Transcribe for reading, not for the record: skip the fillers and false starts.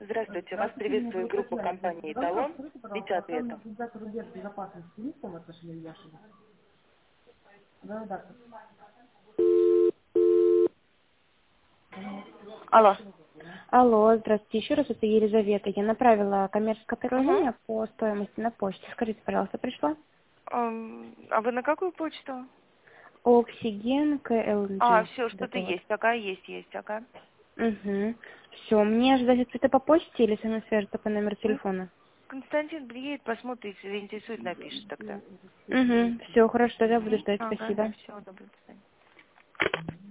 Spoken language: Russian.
Здравствуйте, вас приветствует группа компании «Эталон». Ждите ответа. Алло. Алло, здравствуйте, еще раз, это Елизавета. Я направила коммерческое Угу. предложение по стоимости на почте. Скажите, пожалуйста, пришла? А вы на какую почту? Оксиген КЛНГ. Все, что-то Это вот. есть. Ага, есть, ага. Угу. Все, мне ждать ответа по почте или со мной свяжется по номеру телефона? Константин приедет, посмотрит, если заинтересует, напишет тогда. Угу. Все, хорошо, тогда буду ждать. Ага, Спасибо. все, доброго свидания.